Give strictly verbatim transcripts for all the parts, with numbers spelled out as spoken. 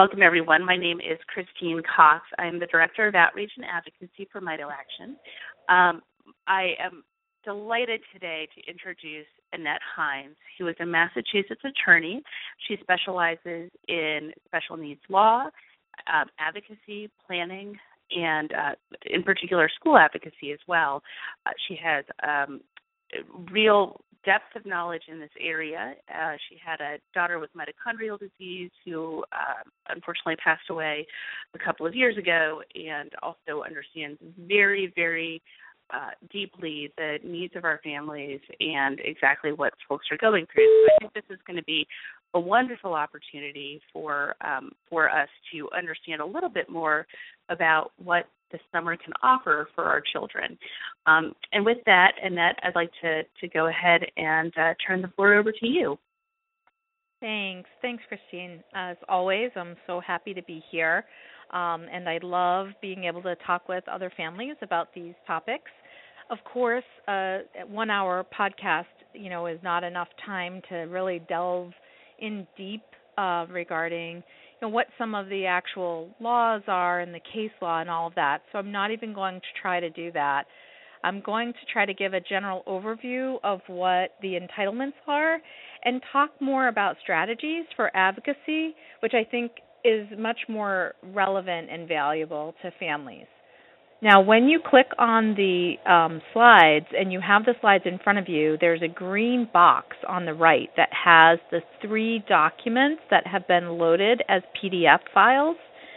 Welcome, everyone. My name is Christine Cox. I'm the Director of Outreach and Advocacy for Mito Action. Um, I am delighted today to introduce Annette Hines, who is a Massachusetts attorney. She specializes in special needs law, um, advocacy, planning, and uh, in particular school advocacy as well. Uh, she has um, real depth of knowledge in this area. Uh, she had a daughter with mitochondrial disease who uh, unfortunately passed away a couple of years ago, and also understands very, very uh, deeply the needs of our families and exactly what folks are going through. So I think this is going to be a wonderful opportunity for um, for us to understand a little bit more about what the summer can offer for our children. Um, and with that, Annette, I'd like to, to go ahead and uh, turn the floor over to you. Thanks. Thanks, Christine. As always, I'm so happy to be here, um, and I love being able to talk with other families about these topics. Of course, uh, one-hour podcast, you know, is not enough time to really delve in deep uh, regarding you know, what some of the actual laws are and the case law and all of that. So I'm not even going to try to do that. I'm going to try to give a general overview of what the entitlements are and talk more about strategies for advocacy, which I think is much more relevant and valuable to families. Now, when you click on the um, slides and you have the slides in front of you, there's a green box on the right that has the three documents that have been loaded as P D F files.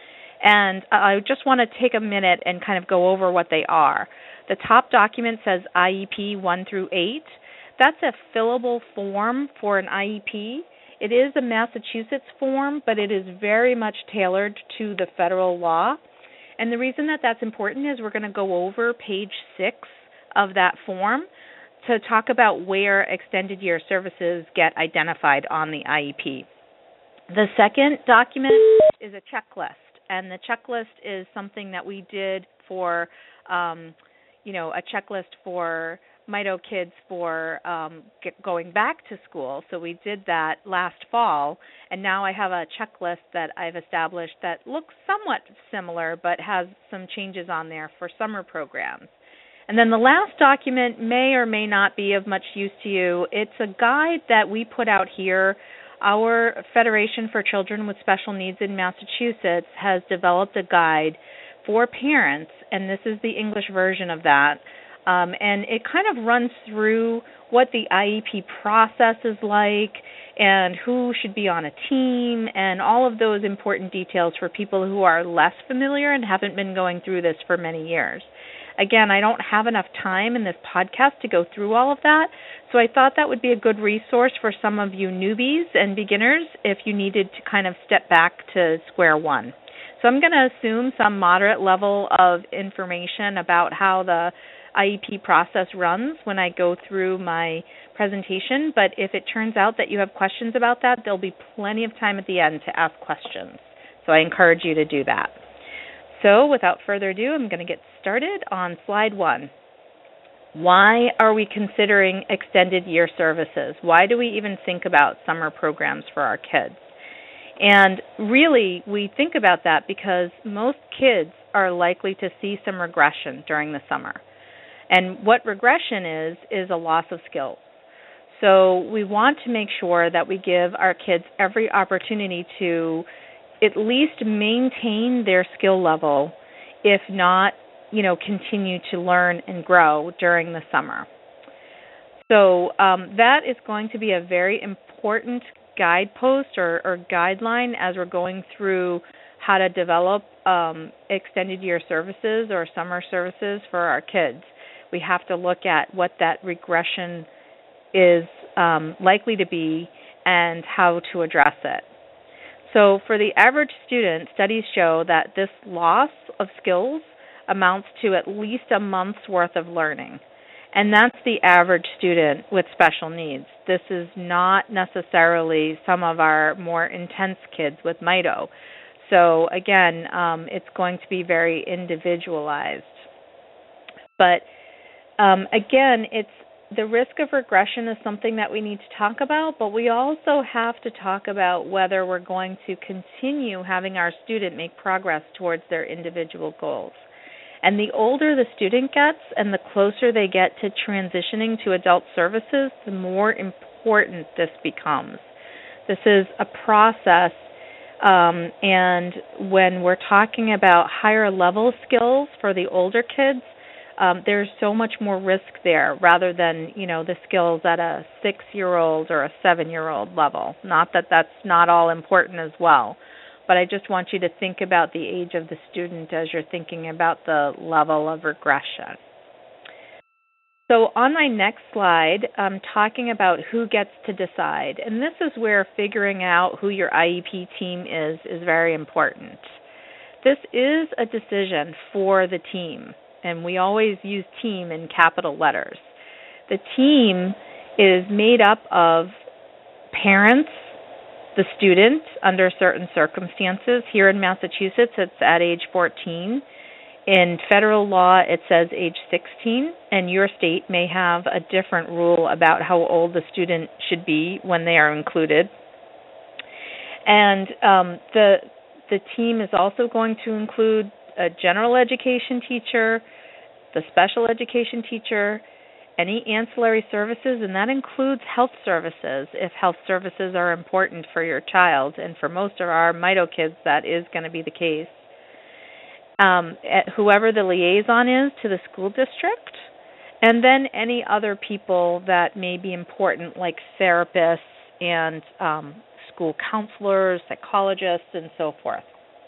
And I just want to take a minute and kind of go over what they are. The top document says I E P one through eight. That's a fillable form for an I E P. It is a Massachusetts form, but it is very much tailored to the federal law. And the reason that that's important is we're going to go over page six of that form to talk about where extended year services get identified on the I E P. The second document is a checklist, and the checklist is something that we did for, um, you know, a checklist for Mito kids for um, get going back to school. So we did that last fall, and now I have a checklist that I've established that looks somewhat similar but has some changes on there for summer programs. And then the last document may or may not be of much use to you. It's a guide that we put out here. Our Federation for Children with Special Needs in Massachusetts has developed a guide for parents, and this is the English version of that. Um, and it kind of runs through what the I E P process is like and who should be on a team and all of those important details for people who are less familiar and haven't been going through this for many years. Again, I don't have enough time in this podcast to go through all of that, so I thought that would be a good resource for some of you newbies and beginners if you needed to kind of step back to square one. So I'm going to assume some moderate level of information about how the I E P process runs when I go through my presentation, but if it turns out that you have questions about that, there'll be plenty of time at the end to ask questions. So I encourage you to do that. So without further ado, I'm going to get started on slide one. Why are we considering extended year services? Why do we even think about summer programs for our kids? And really, we think about that because most kids are likely to see some regression during the summer. And what regression is, is a loss of skills. So we want to make sure that we give our kids every opportunity to at least maintain their skill level, if not, you know, continue to learn and grow during the summer. So um, that is going to be a very important guidepost or, or guideline as we're going through how to develop um, extended year services or summer services for our kids. We have to look at what that regression is um, likely to be and how to address it. So for the average student, studies show that this loss of skills amounts to at least a month's worth of learning. And that's the average student with special needs. This is not necessarily some of our more intense kids with Mito. So again, um, it's going to be very individualized. But Um, again, it's the risk of regression is something that we need to talk about, but we also have to talk about whether we're going to continue having our student make progress towards their individual goals. And the older the student gets and the closer they get to transitioning to adult services, the more important this becomes. This is a process, um, and when we're talking about higher level skills for the older kids, um, there's so much more risk there rather than, you know, the skills at a six-year-old or a seven-year-old level. Not that that's not all important as well, but I just want you to think about the age of the student as you're thinking about the level of regression. So on my next slide, I'm talking about who gets to decide, and this is where figuring out who your I E P team is is very important. This is a decision for the team, and we always use team in capital letters. The team is made up of parents, the student under certain circumstances. Here in Massachusetts, it's at age fourteen. In federal law, it says age sixteen, and your state may have a different rule about how old the student should be when they are included. And um, the the team is also going to include a general education teacher, the special education teacher, any ancillary services, and that includes health services if health services are important for your child. And for most of our Mito kids, that is going to be the case. Um, whoever the liaison is to the school district, and then any other people that may be important, like therapists and um, school counselors, psychologists, and so forth.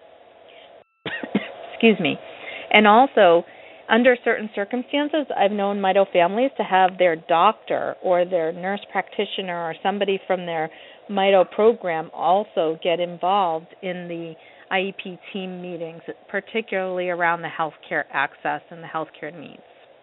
Excuse me. And also, under certain circumstances, I've known Mito families to have their doctor or their nurse practitioner or somebody from their Mito program also get involved in the I E P team meetings, particularly around the healthcare access and the healthcare needs.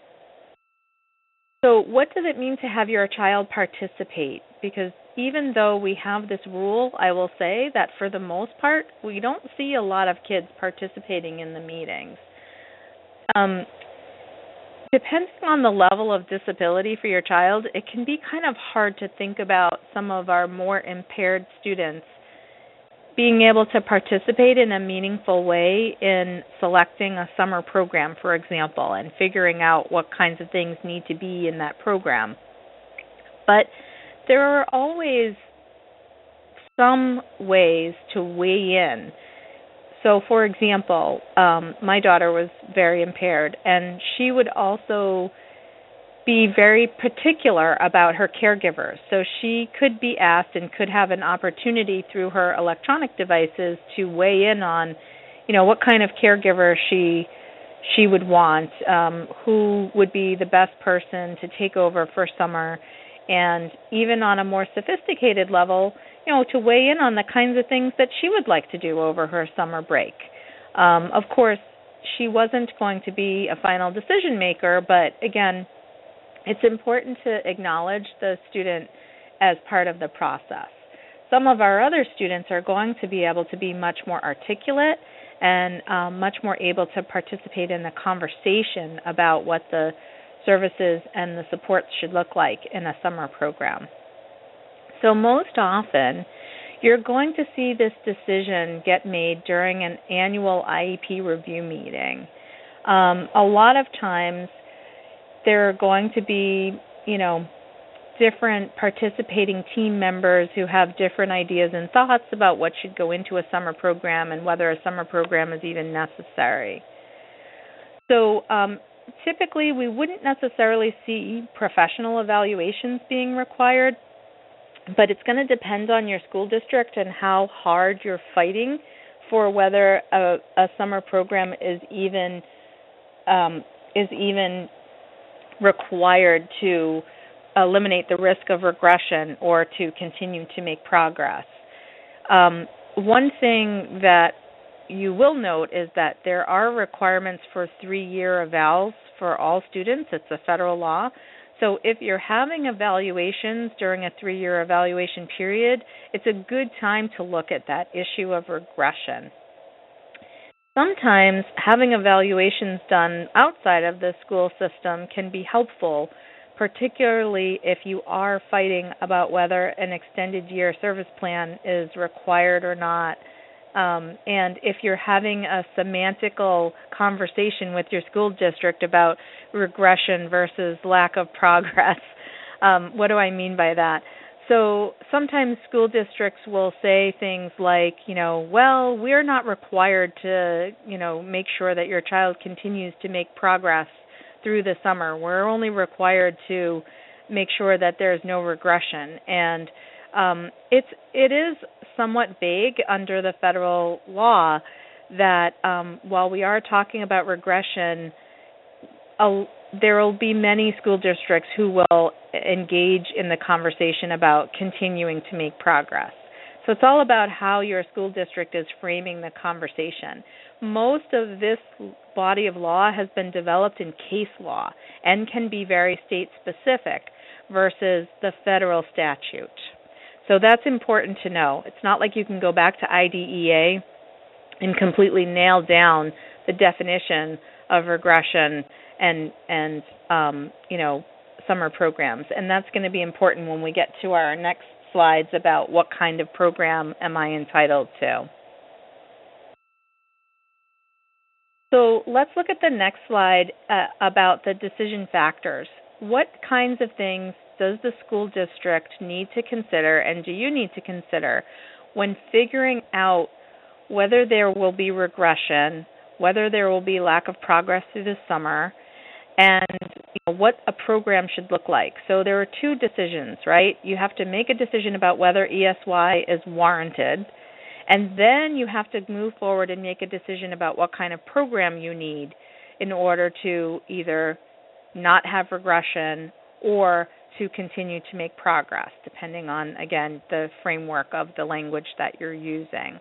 So what does it mean to have your child participate? Because even though we have this rule, I will say that for the most part, we don't see a lot of kids participating in the meetings. Um, depending on the level of disability for your child, it can be kind of hard to think about some of our more impaired students being able to participate in a meaningful way in selecting a summer program, for example, and figuring out what kinds of things need to be in that program. But there are always some ways to weigh in. So, for example, um, my daughter was very impaired, and she would also be very particular about her caregivers. So she could be asked and could have an opportunity through her electronic devices to weigh in on, you know, what kind of caregiver she she would want, um, who would be the best person to take over for summer, and even on a more sophisticated level, you know, to weigh in on the kinds of things that she would like to do over her summer break. Um, of course, she wasn't going to be a final decision maker, but again, it's important to acknowledge the student as part of the process. Some of our other students are going to be able to be much more articulate and um, much more able to participate in the conversation about what the services and the supports should look like in a summer program. So most often, you're going to see this decision get made during an annual I E P review meeting. Um, a lot of times, there are going to be, you know, different participating team members who have different ideas and thoughts about what should go into a summer program and whether a summer program is even necessary. So um, typically we wouldn't necessarily see professional evaluations being required, but it's going to depend on your school district and how hard you're fighting for whether a, a summer program is even um, is even required to eliminate the risk of regression or to continue to make progress. Um, one thing that you will note is that there are requirements for three-year evals for all students. It's a federal law. So if you're having evaluations during a three-year evaluation period, it's a good time to look at that issue of regression. Sometimes having evaluations done outside of the school system can be helpful, particularly if you are fighting about whether an extended year service plan is required or not. Um, and if you're having a semantical conversation with your school district about regression versus lack of progress, um, what do I mean by that? So sometimes school districts will say things like, you know, well, we're not required to, you know, make sure that your child continues to make progress through the summer. We're only required to make sure that there's no regression. And um, it's it is somewhat vague under the federal law that um, while we are talking about regression, a, there will be many school districts who will engage in the conversation about continuing to make progress. So it's all about how your school district is framing the conversation. Most of this body of law has been developed in case law and can be very state-specific versus the federal statute. So that's important to know. It's not like you can go back to I D E A and completely nail down the definition of regression and, and um, you know, summer programs. And that's going to be important when we get to our next slides about what kind of program am I entitled to. So let's look at the next slide uh, about the decision factors. What kinds of things does the school district need to consider, and do you need to consider when figuring out whether there will be regression, whether there will be lack of progress through the summer, and you know, what a program should look like? So there are two decisions, right? You have to make a decision about whether E S Y is warranted, and then you have to move forward and make a decision about what kind of program you need in order to either not have regression or to continue to make progress, depending on, again, the framework of the language that you're using.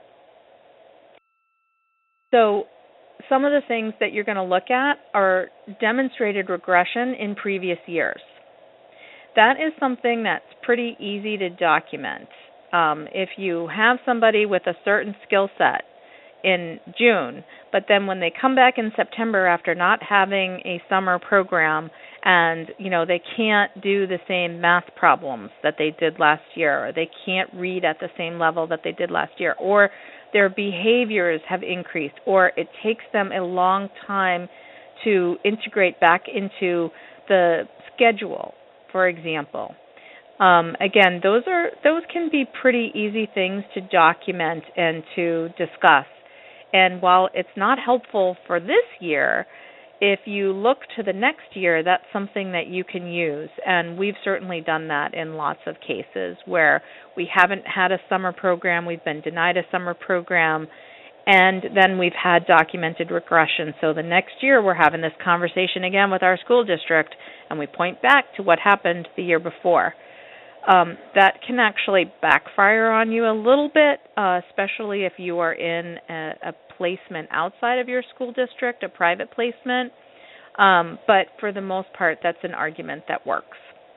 So some of the things that you're going to look at are demonstrated regression in previous years. That is something that's pretty easy to document. Um, if you have somebody with a certain skill set in June, but then when they come back in September after not having a summer program and, you know, they can't do the same math problems that they did last year, or they can't read at the same level that they did last year, or their behaviors have increased, or it takes them a long time to integrate back into the schedule, for example. Um, again, those are those can be pretty easy things to document and to discuss. And while it's not helpful for this year, if you look to the next year, that's something that you can use. And we've certainly done that in lots of cases where we haven't had a summer program, we've been denied a summer program, and then we've had documented regression. So the next year we're having this conversation again with our school district, and we point back to what happened the year before. Um, that can actually backfire on you a little bit, uh, especially if you are in a, a placement outside of your school district, a private placement. Um, but for the most part, that's an argument that works.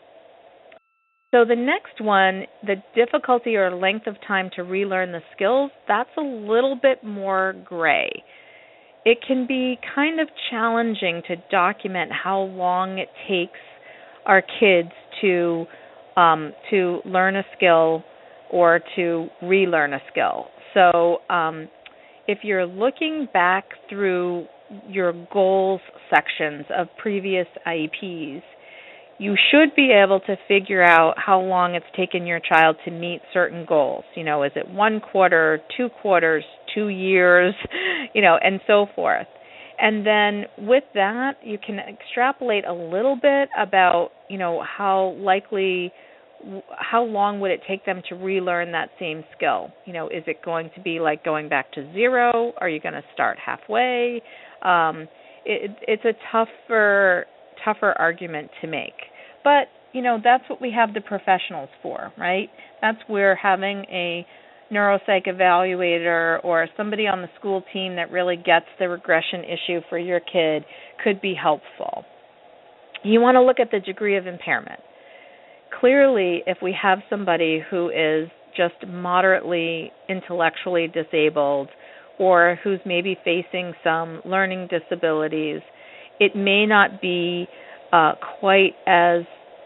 So the next one, the difficulty or length of time to relearn the skills, that's a little bit more gray. It can be kind of challenging to document how long it takes our kids to Um, to learn a skill or to relearn a skill. So um, if you're looking back through your goals sections of previous I E Ps, you should be able to figure out how long it's taken your child to meet certain goals. You know, is it one quarter, two quarters, two years, you know, and so forth. And then with that, you can extrapolate a little bit about, you know, how likely, how long would it take them to relearn that same skill? You know, is it going to be like going back to zero? Are you going to start halfway? Um, it, it's a tougher, tougher argument to make. But, you know, that's what we have the professionals for, right? That's where having a neuropsych evaluator or somebody on the school team that really gets the regression issue for your kid could be helpful. You want to look at the degree of impairment. Clearly, if we have somebody who is just moderately intellectually disabled or who's maybe facing some learning disabilities, it may not be uh, quite as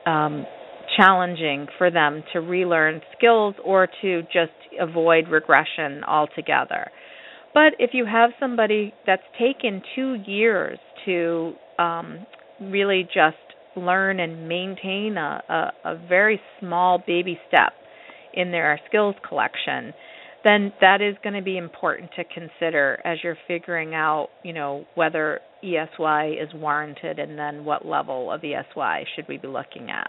um, challenging for them to relearn skills or to just avoid regression altogether. But if you have somebody that's taken two years to um, really just learn and maintain a, a, a very small baby step in their skills collection, then that is going to be important to consider as you're figuring out, you know, whether E S Y is warranted and then what level of E S Y should we be looking at.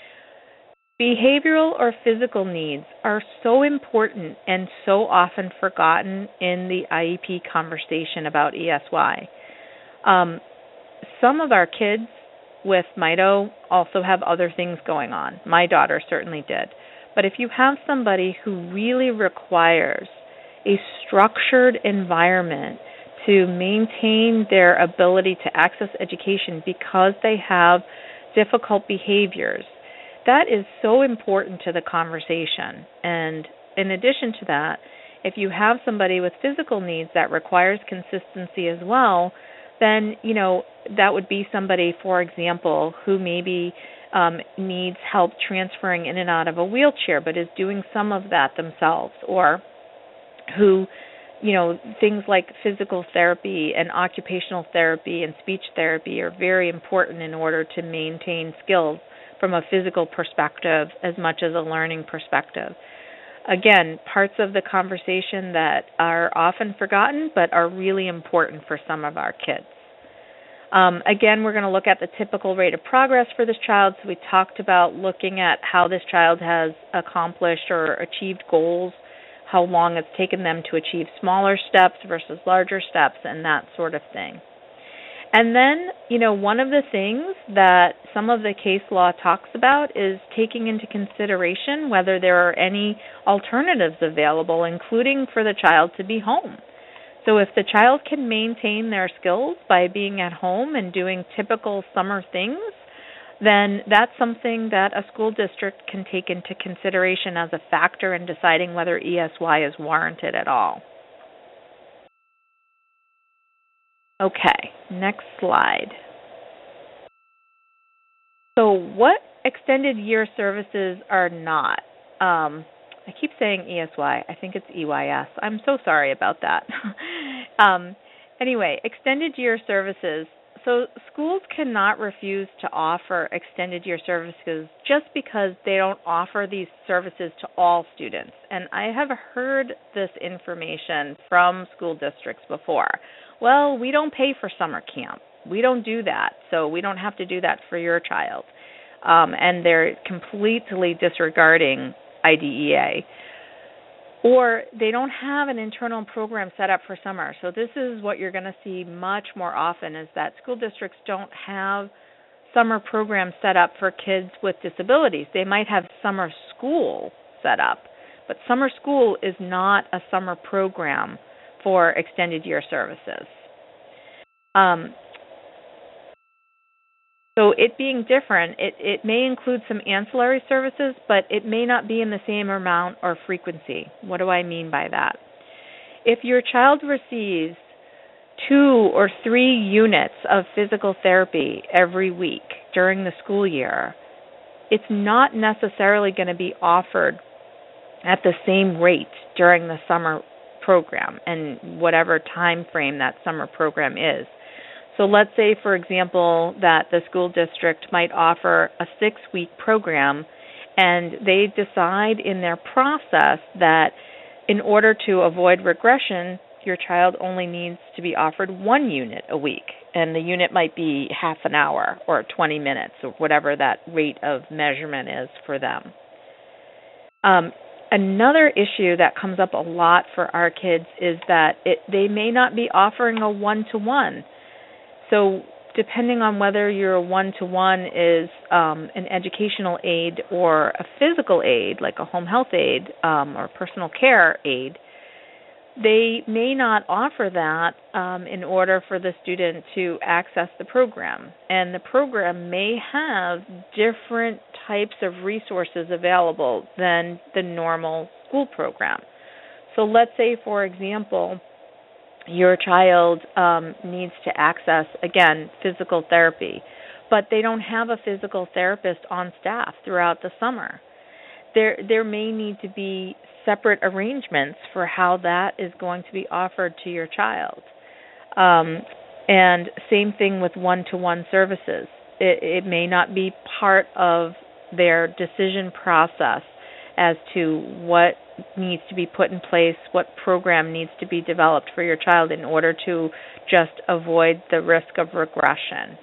Behavioral or physical needs are so important and so often forgotten in the I E P conversation about E S Y. Um, some of our kids with Mito also have other things going on. My daughter certainly did. But if you have somebody who really requires a structured environment to maintain their ability to access education because they have difficult behaviors, that is so important to the conversation. And in addition to that, if you have somebody with physical needs that requires consistency as well, then, you know, that would be somebody, for example, who maybe um, needs help transferring in and out of a wheelchair but is doing some of that themselves, or who, you know, things like physical therapy and occupational therapy and speech therapy are very important in order to maintain skills from a physical perspective as much as a learning perspective. Again, parts of the conversation that are often forgotten but are really important for some of our kids. Um, again, we're going to look at the typical rate of progress for this child. So we talked about looking at how this child has accomplished or achieved goals, how long it's taken them to achieve smaller steps versus larger steps, and that sort of thing. And then, you know, one of the things that some of the case law talks about is taking into consideration whether there are any alternatives available, including for the child to be home. So if the child can maintain their skills by being at home and doing typical summer things, then that's something that a school district can take into consideration as a factor in deciding whether E S Y is warranted at all. Okay, next slide. So what extended year services are not? Um, I keep saying E S Y. I think it's E Y S. I'm so sorry about that. um, anyway, extended year services. So schools cannot refuse to offer extended year services just because they don't offer these services to all students. And I have heard this information from school districts before. Well, we don't pay for summer camp. We don't do that, so we don't have to do that for your child. Um, and they're completely disregarding I D E A. Or they don't have an internal program set up for summer. So this is what you're going to see much more often, is that school districts don't have summer programs set up for kids with disabilities. They might have summer school set up, but summer school is not a summer program for extended year services. Um, so it being different, it, it may include some ancillary services, but it may not be in the same amount or frequency. What do I mean by that? If your child receives two or three units of physical therapy every week during the school year, it's not necessarily going to be offered at the same rate during the summer program and whatever time frame that summer program is. So let's say, for example, that the school district might offer a six-week program, and they decide in their process that in order to avoid regression, your child only needs to be offered one unit a week, and the unit might be half an hour or twenty minutes or whatever that rate of measurement is for them. Um, Another issue that comes up a lot for our kids is that it, they may not be offering a one-to-one. So depending on whether your one-to-one is um, an educational aid or a physical aid, like a home health aid um, or personal care aid, they may not offer that um, in order for the student to access the program. And the program may have different types of resources available than the normal school program. So let's say, for example, your child um, needs to access, again, physical therapy, but they don't have a physical therapist on staff throughout the summer. There, there may need to be separate arrangements for how that is going to be offered to your child. Um, and same thing with one-to-one services. It, it may not be part of their decision process as to what needs to be put in place, what program needs to be developed for your child in order to just avoid the risk of regression.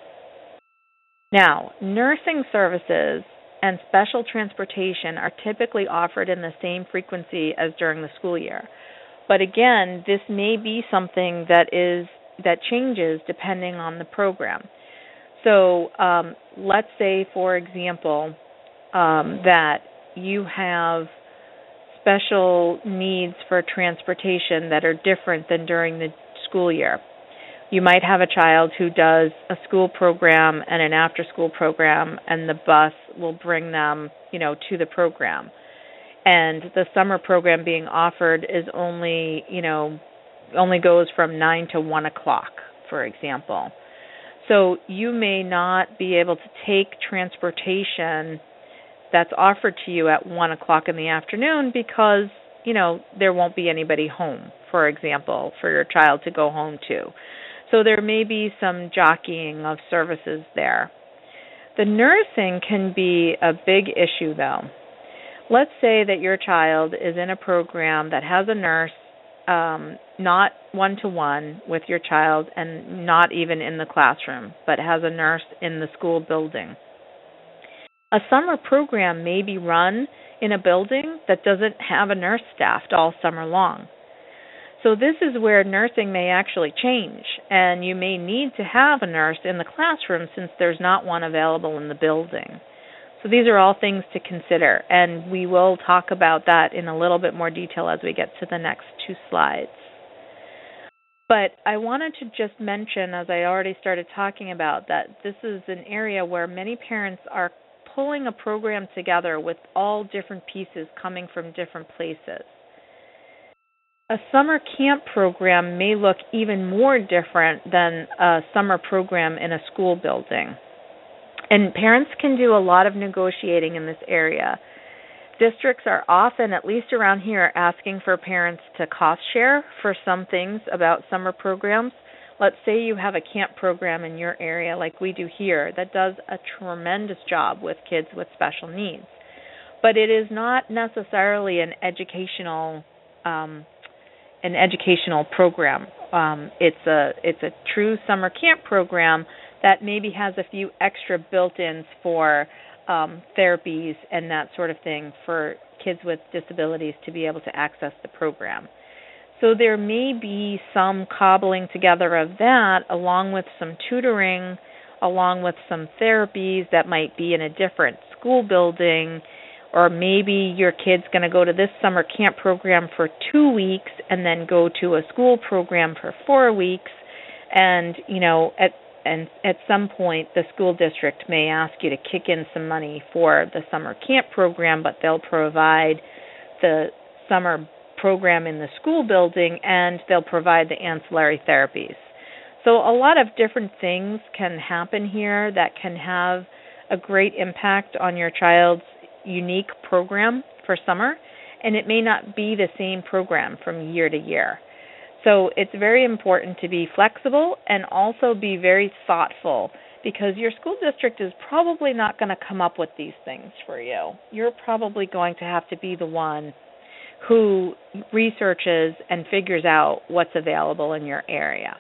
Now, nursing services and special transportation are typically offered in the same frequency as during the school year. But again, this may be something that is that changes depending on the program. So um, let's say, for example, um, that you have special needs for transportation that are different than during the school year. You might have a child who does a school program and an after-school program, and the bus will bring them, you know, to the program. And the summer program being offered is only, you know, only goes from nine to one o'clock, for example. So you may not be able to take transportation that's offered to you at one o'clock in the afternoon because, you know, there won't be anybody home, for example, for your child to go home to. So there may be some jockeying of services there. The nursing can be a big issue, though. Let's say that your child is in a program that has a nurse, um, not one-to-one with your child and not even in the classroom, but has a nurse in the school building. A summer program may be run in a building that doesn't have a nurse staffed all summer long. So this is where nursing may actually change, and you may need to have a nurse in the classroom since there's not one available in the building. So these are all things to consider, and we will talk about that in a little bit more detail as we get to the next two slides. But I wanted to just mention, as I already started talking about, that this is an area where many parents are pulling a program together with all different pieces coming from different places. A summer camp program may look even more different than a summer program in a school building. And parents can do a lot of negotiating in this area. Districts are often, at least around here, asking for parents to cost share for some things about summer programs. Let's say you have a camp program in your area like we do here that does a tremendous job with kids with special needs. But it is not necessarily an educational um, an educational program. Um, it's a it's a true summer camp program that maybe has a few extra built-ins for um, therapies and that sort of thing for kids with disabilities to be able to access the program. So there may be some cobbling together of that along with some tutoring, along with some therapies that might be in a different school building, or maybe your kid's going to go to this summer camp program for two weeks and then go to a school program for four weeks. And, you know, at and at some point the school district may ask you to kick in some money for the summer camp program, but they'll provide the summer program in the school building and they'll provide the ancillary therapies. So a lot of different things can happen here that can have a great impact on your child's unique program for summer, and it may not be the same program from year to year. So it's very important to be flexible and also be very thoughtful, because your school district is probably not going to come up with these things for you. You're probably going to have to be the one who researches and figures out what's available in your area.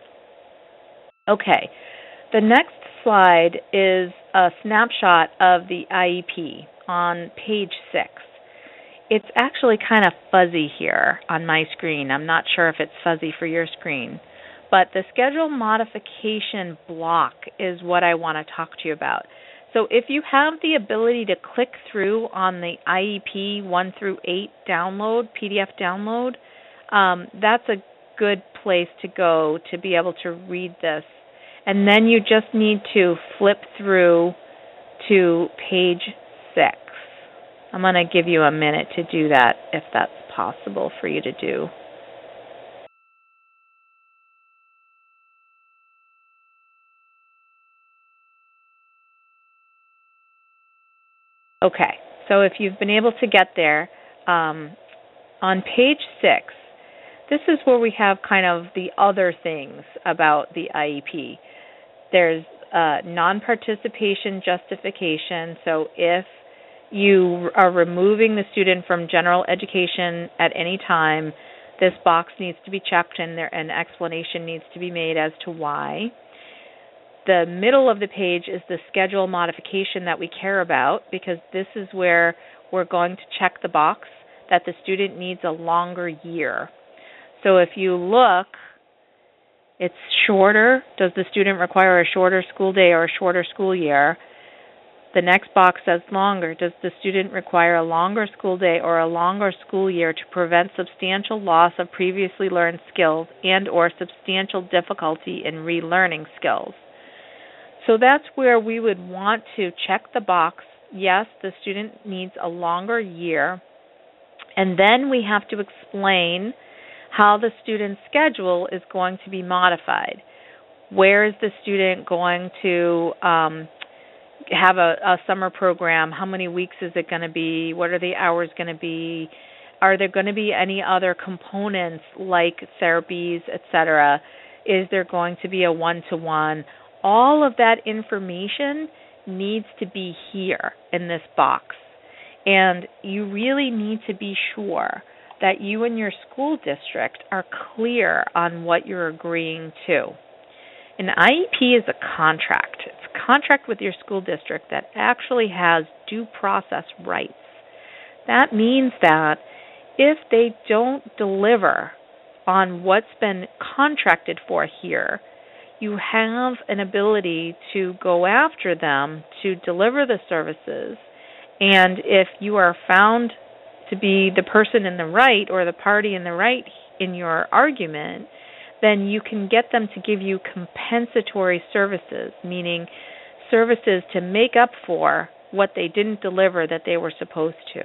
Okay, the next slide is a snapshot of the I E P on page six. It's actually kind of fuzzy here on my screen. I'm not sure if it's fuzzy for your screen. But the schedule modification block is what I want to talk to you about. So if you have the ability to click through on the I E P one through eight download, P D F download, um, that's a good place to go to be able to read this. And then you just need to flip through to page six. I'm going to give you a minute to do that if that's possible for you to do. Okay, so if you've been able to get there, um, on page six, this is where we have kind of the other things about the I E P. There's uh, non-participation justification, so if you are removing the student from general education at any time, this box needs to be checked and there, an explanation needs to be made as to why. The middle of the page is the schedule modification that we care about, because this is where we're going to check the box that the student needs a longer year. So if you look, it's shorter. Does the student require a shorter school day or a shorter school year? The next box says longer. Does the student require a longer school day or a longer school year to prevent substantial loss of previously learned skills and or substantial difficulty in relearning skills? So that's where we would want to check the box, yes, the student needs a longer year, and then we have to explain how the student's schedule is going to be modified. Where is the student going to um, have a, a summer program? How many weeks is it going to be? What are the hours going to be? Are there going to be any other components like therapies, et cetera? Is there going to be a one-to-one? All of that information needs to be here in this box. And you really need to be sure that you and your school district are clear on what you're agreeing to. An I E P is a contract. It's a contract with your school district that actually has due process rights. That means that if they don't deliver on what's been contracted for here, you have an ability to go after them to deliver the services. And if you are found to be the person in the right or the party in the right in your argument, then you can get them to give you compensatory services, meaning services to make up for what they didn't deliver that they were supposed to.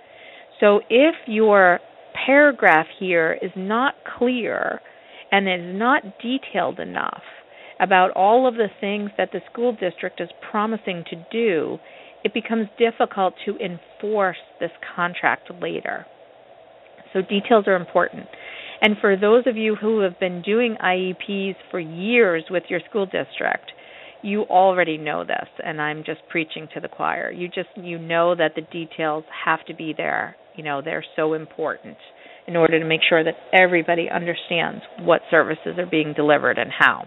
So if your paragraph here is not clear and is not detailed enough about all of the things that the school district is promising to do, it becomes difficult to enforce this contract later. So details are important. And for those of you who have been doing I E Ps for years with your school district, you already know this, and I'm just preaching to the choir. You just you know that the details have to be there. You know, they're so important in order to make sure that everybody understands what services are being delivered and how.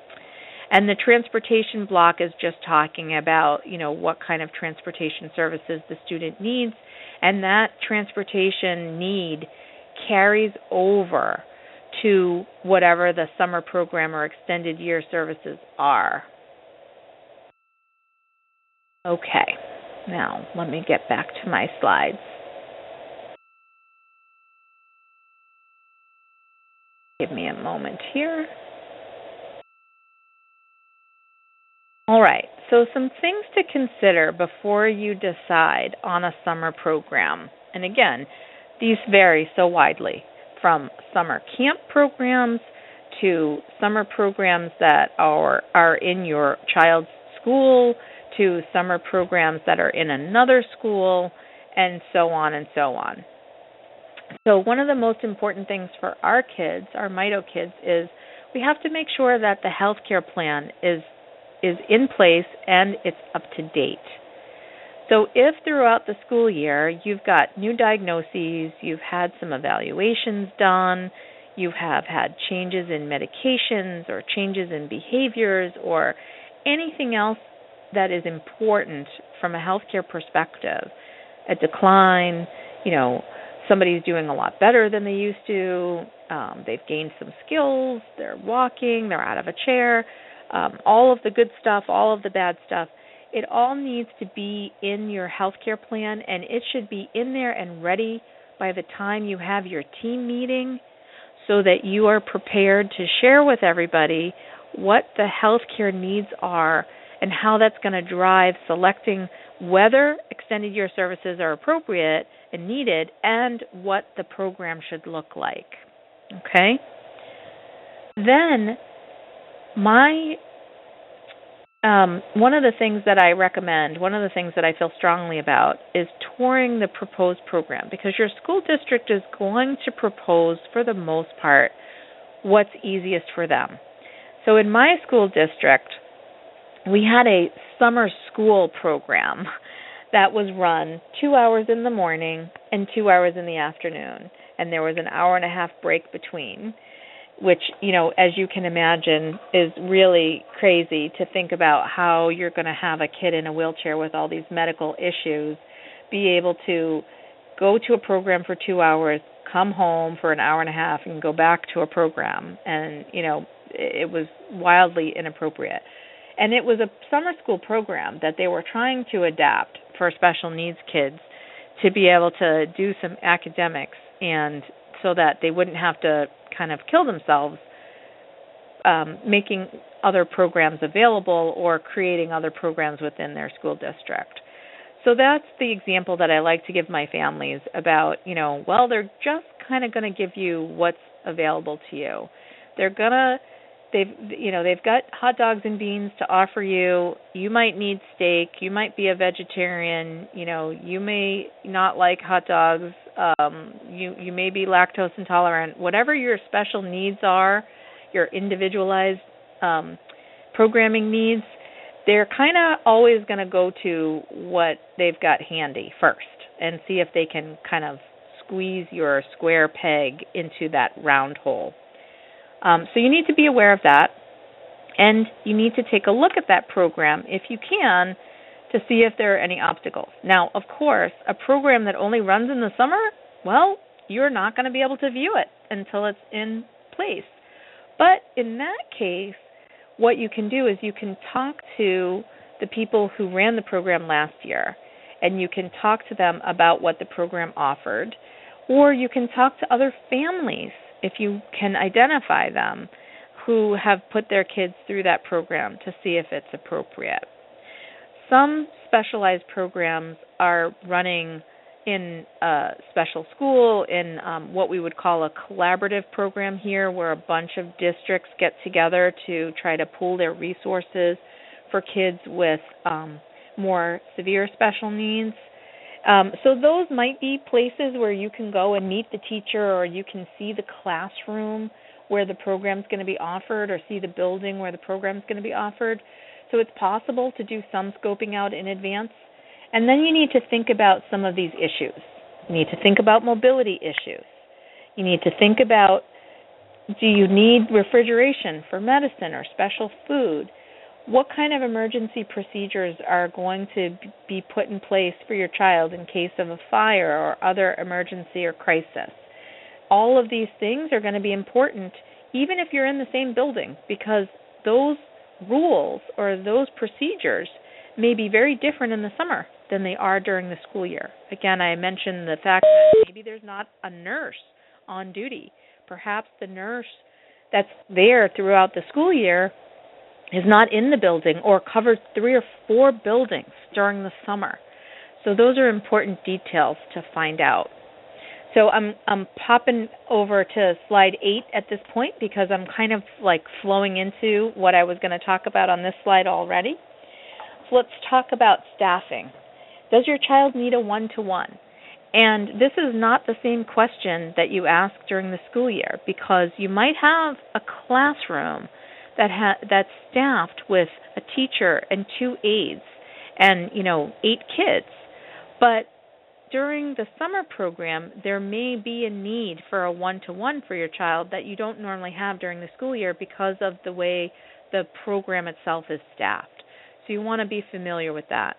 And the transportation block is just talking about, you know, what kind of transportation services the student needs, and that transportation need carries over to whatever the summer program or extended year services are. Okay, now let me get back to my slides. Give me a moment here. All right, so some things to consider before you decide on a summer program. And again, these vary so widely, from summer camp programs to summer programs that are, are in your child's school, to summer programs that are in another school, and so on and so on. So one of the most important things for our kids, our Mito kids, is we have to make sure that the health care plan is is in place and it's up to date. So if throughout the school year you've got new diagnoses, you've had some evaluations done, you have had changes in medications or changes in behaviors or anything else that is important from a healthcare perspective, a decline, you know, somebody's doing a lot better than they used to, um, they've gained some skills, they're walking, they're out of a chair, Um, all of the good stuff, all of the bad stuff, it all needs to be in your healthcare plan, and it should be in there and ready by the time you have your team meeting so that you are prepared to share with everybody what the healthcare needs are and how that's going to drive selecting whether extended year services are appropriate and needed and what the program should look like. Okay? Then my Um, one of the things that I recommend, one of the things that I feel strongly about is touring the proposed program, because your school district is going to propose, for the most part, what's easiest for them. So in my school district, we had a summer school program that was run two hours in the morning and two hours in the afternoon, and there was an hour and a half break between, which, you know, as you can imagine, is really crazy to think about how you're going to have a kid in a wheelchair with all these medical issues be able to go to a program for two hours, come home for an hour and a half, and go back to a program. And, you know, it was wildly inappropriate. And it was a summer school program that they were trying to adapt for special needs kids to be able to do some academics, and so that they wouldn't have to kind of kill themselves um, making other programs available or creating other programs within their school district. So that's the example that I like to give my families about, you know, well, they're just kind of going to give you what's available to you. They're going to, they've, you know, they've got hot dogs and beans to offer you. You might need steak. You might be a vegetarian. You know, you may not like hot dogs. Um, you, you may be lactose intolerant. Whatever your special needs are, your individualized um, programming needs, they're kind of always going to go to what they've got handy first and see if they can kind of squeeze your square peg into that round hole. Um, so you need to be aware of that, and you need to take a look at that program, if you can, to see if there are any obstacles. Now, of course, a program that only runs in the summer, well, you're not going to be able to view it until it's in place. But in that case, what you can do is you can talk to the people who ran the program last year, and you can talk to them about what the program offered, or you can talk to other families, if you can identify them, who have put their kids through that program to see if it's appropriate. Some specialized programs are running in a special school, in um, what we would call a collaborative program here, where a bunch of districts get together to try to pool their resources for kids with um, more severe special needs. Um, so those might be places where you can go and meet the teacher, or you can see the classroom where the program's going to be offered, or see the building where the program's going to be offered. So it's possible to do some scoping out in advance. And then you need to think about some of these issues. You need to think about mobility issues. You need to think about, do you need refrigeration for medicine or special food? What kind of emergency procedures are going to be put in place for your child in case of a fire or other emergency or crisis? All of these things are going to be important, even if you're in the same building, because those rules or those procedures may be very different in the summer than they are during the school year. Again, I mentioned the fact that maybe there's not a nurse on duty. Perhaps the nurse that's there throughout the school year is not in the building or covers three or four buildings during the summer. So those are important details to find out. So I'm I'm popping over to slide eight at this point because I'm kind of like flowing into what I was going to talk about on this slide already. So let's talk about staffing. Does your child need a one-to-one? And this is not the same question that you ask during the school year, because you might have a classroom that ha- that's staffed with a teacher and two aides and, you know, eight kids. But during the summer program, there may be a need for a one-to-one for your child that you don't normally have during the school year because of the way the program itself is staffed. So you want to be familiar with that.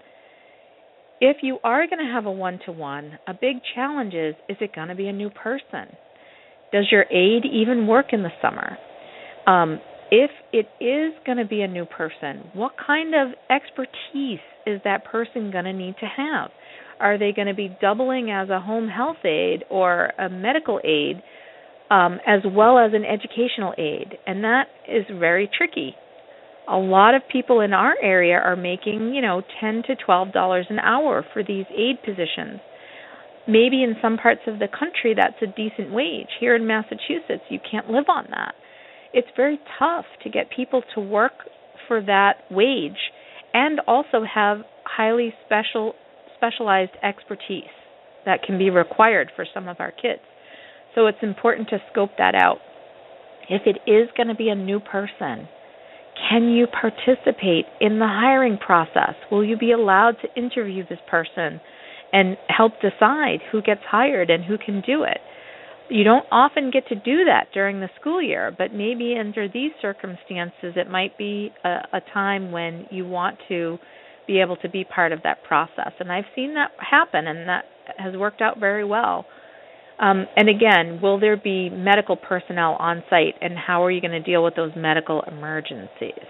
If you are going to have a one-to-one, a big challenge is, is it going to be a new person? Does your aide even work in the summer? Um, if it is going to be a new person, what kind of expertise is that person going to need to have? Are they going to be doubling as a home health aide or a medical aide, um, as well as an educational aide? And that is very tricky. A lot of people in our area are making, you know, ten to twelve dollars an hour for these aide positions. Maybe in some parts of the country that's a decent wage. Here in Massachusetts, you can't live on that. It's very tough to get people to work for that wage and also have highly special specialized expertise that can be required for some of our kids. So it's important to scope that out. If it is going to be a new person, can you participate in the hiring process? Will you be allowed to interview this person and help decide who gets hired and who can do it? You don't often get to do that during the school year, but maybe under these circumstances it might be a, a time when you want to be able to be part of that process. And I've seen that happen, and that has worked out very well. Um, and again, will there be medical personnel on site, and how are you going to deal with those medical emergencies?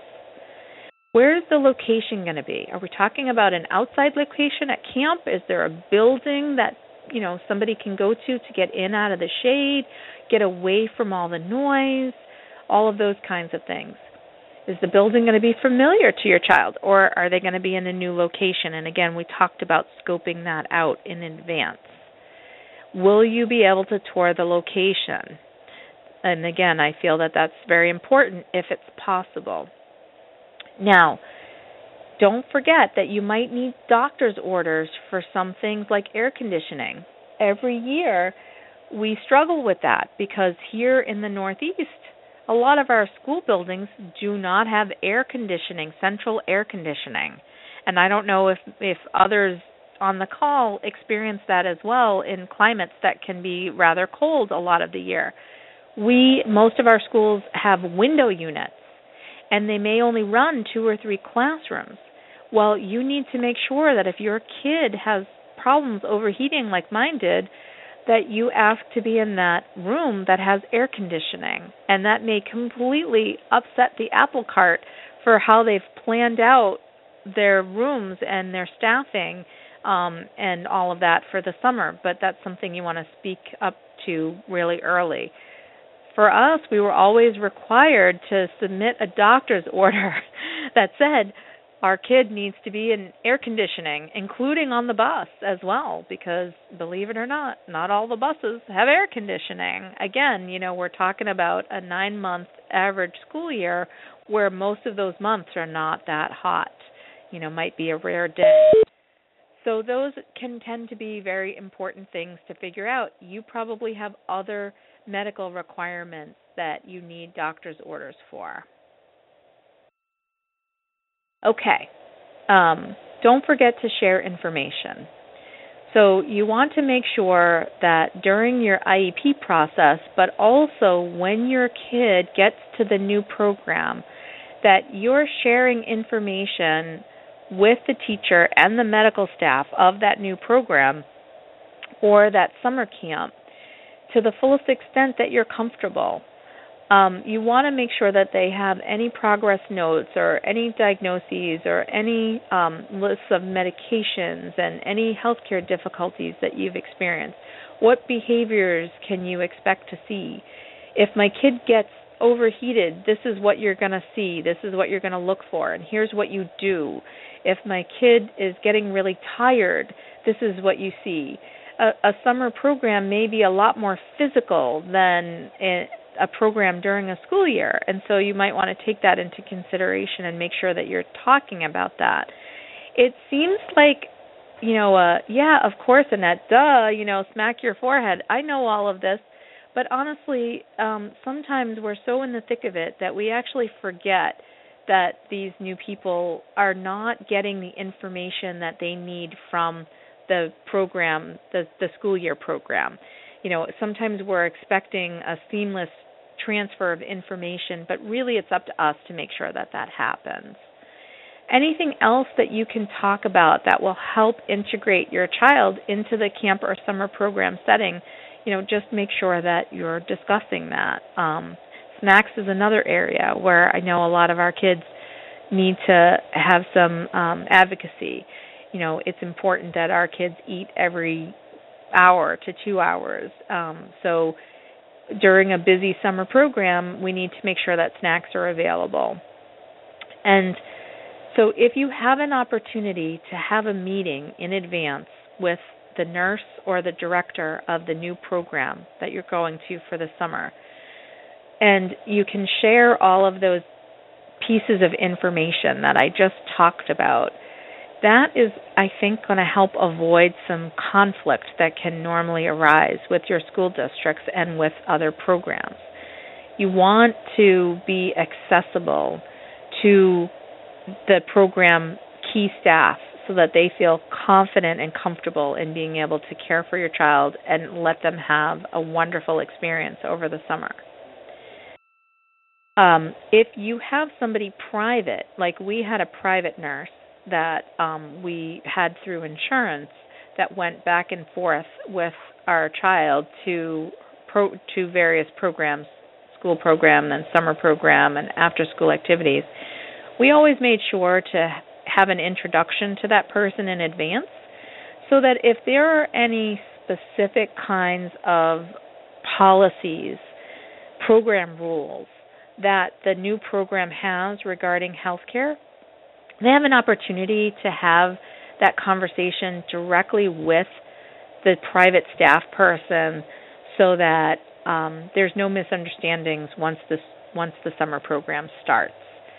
Where is the location going to be? Are we talking about an outside location at camp? Is there a building that, you know, somebody can go to to get in out of the shade, get away from all the noise, all of those kinds of things? Is the building going to be familiar to your child, or are they going to be in a new location? And again, we talked about scoping that out in advance. Will you be able to tour the location? And again, I feel that that's very important if it's possible. Now, don't forget that you might need doctor's orders for some things like air conditioning. Every year, we struggle with that because here in the Northeast, a lot of our school buildings do not have air conditioning, central air conditioning. And I don't know if, if others on the call experience that as well in climates that can be rather cold a lot of the year. We, most of our schools have window units, and they may only run two or three classrooms. Well, you need to make sure that if your kid has problems overheating like mine did, that you ask to be in that room that has air conditioning. And that may completely upset the apple cart for how they've planned out their rooms and their staffing um, and all of that for the summer. But that's something you want to speak up to really early. For us, we were always required to submit a doctor's order that said our kid needs to be in air conditioning, including on the bus as well, because believe it or not, not all the buses have air conditioning. Again, you know, we're talking about a nine-month average school year where most of those months are not that hot. You know, might be a rare day. So those can tend to be very important things to figure out. You probably have other medical requirements that you need doctor's orders for. Okay, um, don't forget to share information. So you want to make sure that during your I E P process, but also when your kid gets to the new program, that you're sharing information with the teacher and the medical staff of that new program or that summer camp to the fullest extent that you're comfortable. Um, you want to make sure that they have any progress notes or any diagnoses or any um, lists of medications and any healthcare difficulties that you've experienced. What behaviors can you expect to see? If my kid gets overheated, this is what you're going to see. This is what you're going to look for, and here's what you do. If my kid is getting really tired, this is what you see. A, a summer program may be a lot more physical than a, a program during a school year, and so you might want to take that into consideration and make sure that you're talking about that. It seems like, you know, uh, yeah, of course, Annette, duh, you know, smack your forehead. I know all of this, but honestly, um, sometimes we're so in the thick of it that we actually forget that these new people are not getting the information that they need from the program, the, the school year program. You know, sometimes we're expecting a seamless transfer of information, but really it's up to us to make sure that that happens. Anything else that you can talk about that will help integrate your child into the camp or summer program setting, you know, just make sure that you're discussing that. Um, snacks is another area where I know a lot of our kids need to have some um, advocacy. You know, it's important that our kids eat every hour to two hours. Um, so during a busy summer program, we need to make sure that snacks are available. And so if you have an opportunity to have a meeting in advance with the nurse or the director of the new program that you're going to for the summer, and you can share all of those pieces of information that I just talked about, that is, I think, going to help avoid some conflict that can normally arise with your school districts and with other programs. You want to be accessible to the program key staff so that they feel confident and comfortable in being able to care for your child and let them have a wonderful experience over the summer. Um, if you have somebody private, like we had a private nurse that um, we had through insurance that went back and forth with our child to pro- to various programs, school program and summer program and after-school activities, we always made sure to have an introduction to that person in advance so that if there are any specific kinds of policies, program rules that the new program has regarding healthcare, they have an opportunity to have that conversation directly with the private staff person so that um, there's no misunderstandings once this once the summer program starts.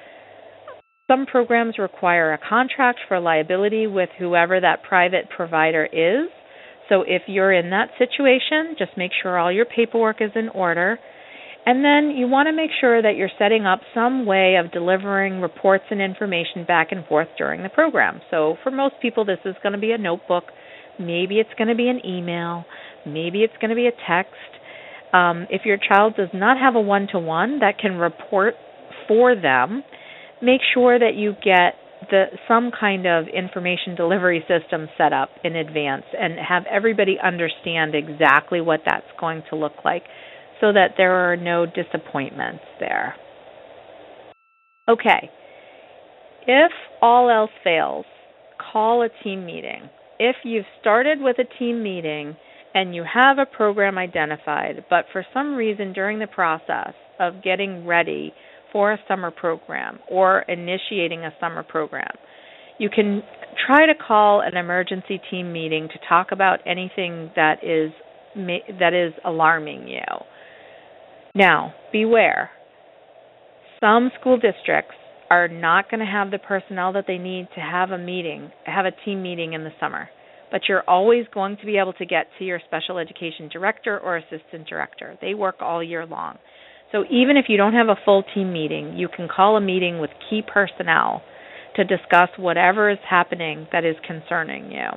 Some programs require a contract for liability with whoever that private provider is. So if you're in that situation, just make sure all your paperwork is in order. And then you want to make sure that you're setting up some way of delivering reports and information back and forth during the program. So for most people, this is going to be a notebook. Maybe it's going to be an email. Maybe it's going to be a text. Um, if your child does not have a one-to-one that can report for them, make sure that you get the some kind of information delivery system set up in advance and have everybody understand exactly what that's going to look like, so that there are no disappointments there. Okay, if all else fails, call a team meeting. If you've started with a team meeting and you have a program identified, but for some reason during the process of getting ready for a summer program or initiating a summer program, you can try to call an emergency team meeting to talk about anything that is that is alarming you. Now, beware. Some school districts are not going to have the personnel that they need to have a meeting, have a team meeting in the summer. But you're always going to be able to get to your special education director or assistant director. They work all year long. So even if you don't have a full team meeting, you can call a meeting with key personnel to discuss whatever is happening that is concerning you.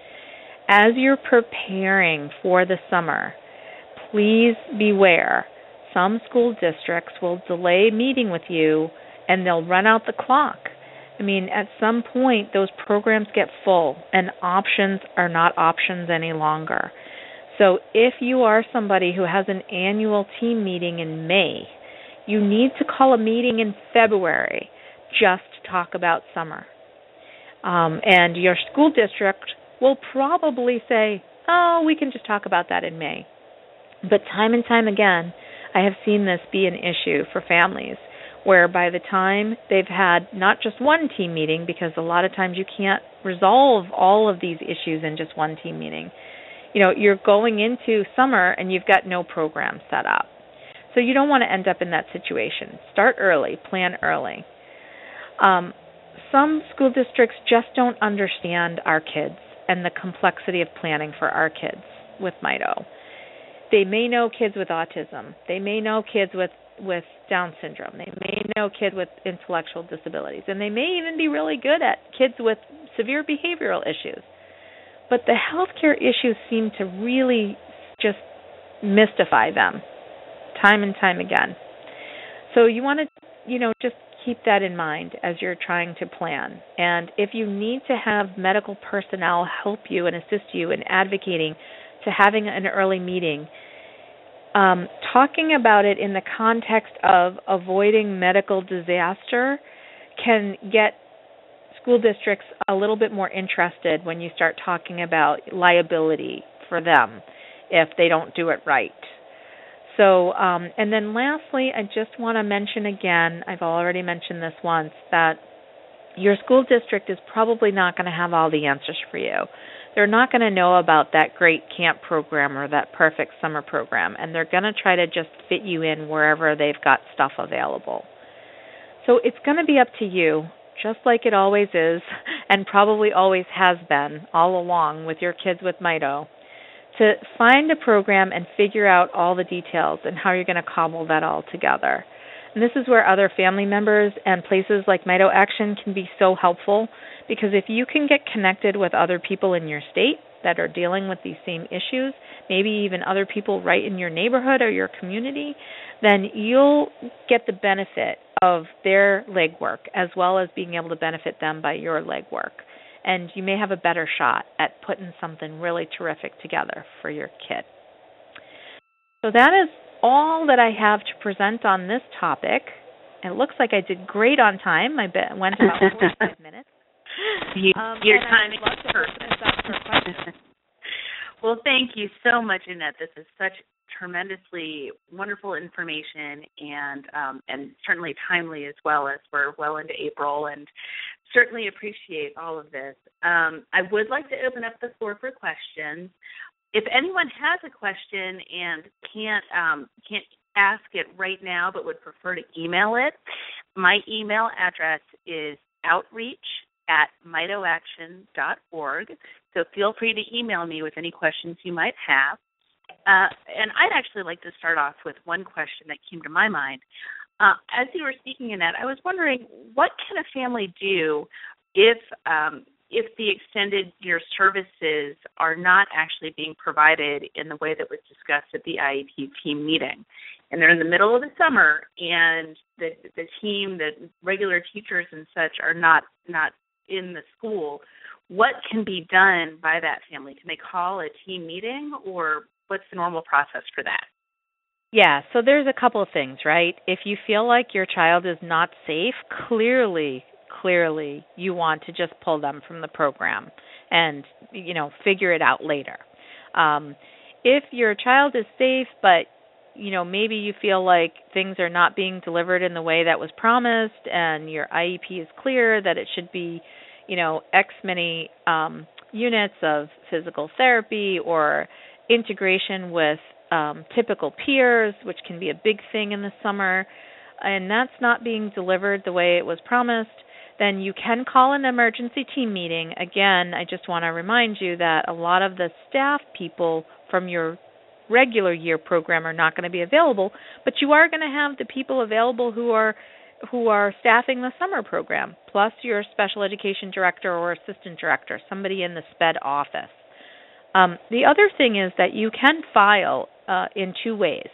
As you're preparing for the summer, please beware. Some school districts will delay meeting with you and they'll run out the clock. I mean, at some point, those programs get full and options are not options any longer. So if you are somebody who has an annual team meeting in May, you need to call a meeting in February just to talk about summer. Um, and your school district will probably say, oh, we can just talk about that in May. But time and time again, I have seen this be an issue for families where by the time they've had not just one team meeting, because a lot of times you can't resolve all of these issues in just one team meeting, you know, you're going into summer and you've got no program set up. So you don't want to end up in that situation. Start early, plan early. Um, some school districts just don't understand our kids and the complexity of planning for our kids with Mito. They may know kids with autism. They may know kids with, with Down syndrome. They may know kids with intellectual disabilities. And they may even be really good at kids with severe behavioral issues. But the healthcare issues seem to really just mystify them time and time again. So you want to, you know, just keep that in mind as you're trying to plan. And if you need to have medical personnel help you and assist you in advocating to having an early meeting, um, talking about it in the context of avoiding medical disaster can get school districts a little bit more interested when you start talking about liability for them if they don't do it right. So, um, and then lastly, I just want to mention again, I've already mentioned this once, that your school district is probably not going to have all the answers for you. They're not going to know about that great camp program or that perfect summer program, and they're going to try to just fit you in wherever they've got stuff available. So it's going to be up to you, just like it always is, and probably always has been all along with your kids with Mito, to find a program and figure out all the details and how you're going to cobble that all together. And this is where other family members and places like Mito Action can be so helpful, because if you can get connected with other people in your state that are dealing with these same issues, maybe even other people right in your neighborhood or your community, then you'll get the benefit of their legwork as well as being able to benefit them by your legwork. And you may have a better shot at putting something really terrific together for your kid. So that is all that I have to present on this topic. It looks like I did great on time. I bet went about forty-five minutes. You, um, your and timing I'd love to perfect. open this up for questions. Well, thank you so much, Annette. This is such tremendously wonderful information, and um, and certainly timely as well, as we're well into April, and certainly appreciate all of this. Um, I would like to open up the floor for questions. If anyone has a question and can't um, can't ask it right now, but would prefer to email it, my email address is outreach at mitoaction dot org. So feel free to email me with any questions you might have. Uh, and I'd actually like to start off with one question that came to my mind. Uh, as you were speaking, Annette, I was wondering, what can a family do if um, if the extended year services are not actually being provided in the way that was discussed at the I E P team meeting? And they're in the middle of the summer, and the the team, the regular teachers and such, are not not in the school. What can be done by that family? Can they call a team meeting, or what's the normal process for that? Yeah, so there's a couple of things, right? If you feel like your child is not safe, clearly, clearly you want to just pull them from the program and, you know, figure it out later. Um, if your child is safe, but, you know, maybe you feel like things are not being delivered in the way that was promised, and your I E P is clear that it should be, you know, X many um, units of physical therapy or integration with um, typical peers, which can be a big thing in the summer, and that's not being delivered the way it was promised, then you can call an emergency team meeting. Again, I just want to remind you that a lot of the staff people from your regular year program are not going to be available, but you are going to have the people available who are who are staffing the summer program, plus your special education director or assistant director, somebody in the SPED office. Um, the other thing is that you can file uh, in two ways.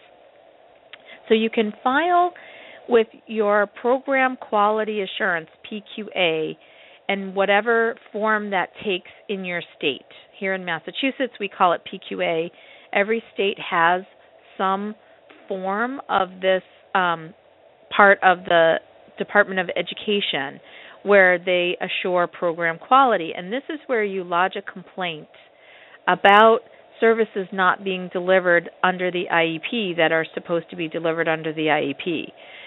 So you can file with your program quality assurance, P Q A, and whatever form that takes in your state. Here in Massachusetts, we call it P Q A. Every state has some form of this um, part of the Department of Education where they assure program quality. And this is where you lodge a complaint about services not being delivered under the I E P that are supposed to be delivered under the I E P.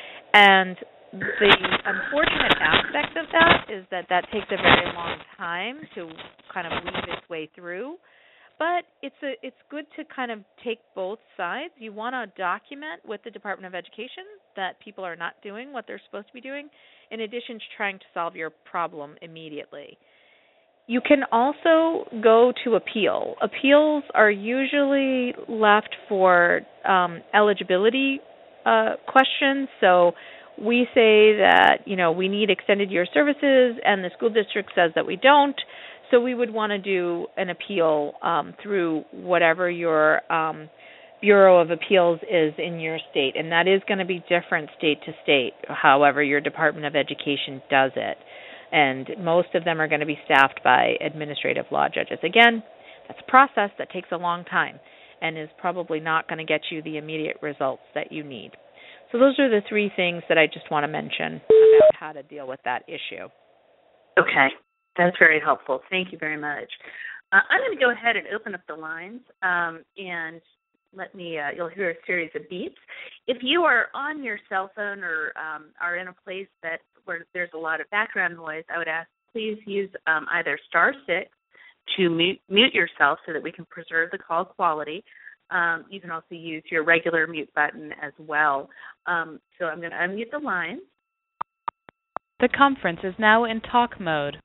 And the unfortunate aspect of that is that that takes a very long time to kind of weave its way through. But it's a it's good to kind of take both sides. You want to document with the Department of Education that people are not doing what they're supposed to be doing, in addition to trying to solve your problem immediately. You can also go to appeal. Appeals are usually left for um, eligibility uh, questions. So we say that, you know, we need extended year services, and the school district says that we don't. So we would want to do an appeal um, through whatever your um, Bureau of Appeals is in your state, and that is going to be different state to state, however your Department of Education does it. And most of them are going to be staffed by administrative law judges. Again, that's a process that takes a long time and is probably not going to get you the immediate results that you need. So those are the three things that I just want to mention about how to deal with that issue. Okay. That's very helpful. Thank you very much. Uh, I'm going to go ahead and open up the lines, um, and let me, uh, you'll hear a series of beeps. If you are on your cell phone or um, are in a place that where there's a lot of background noise, I would ask please use um, either star six to mute, mute yourself so that we can preserve the call quality. Um, you can also use your regular mute button as well. Um, so I'm going to unmute the lines. The conference is now in talk mode.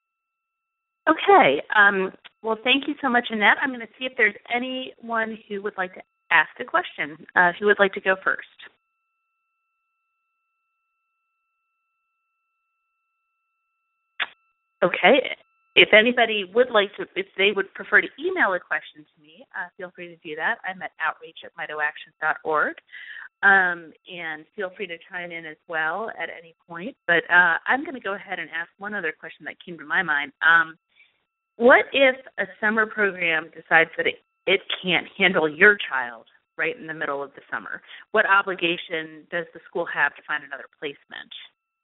Okay. Um, well, thank you so much, Annette. I'm going to see if there's anyone who would like to ask a question. Uh, who would like to go first? Okay. If anybody would like to, if they would prefer to email a question to me, uh, feel free to do that. I'm at outreach at mito action dot org. Um, and feel free to chime in as well at any point. But uh, I'm going to go ahead and ask one other question that came to my mind. Um, what if a summer program decides that it, it can't handle your child right in the middle of the summer? What obligation does the school have to find another placement?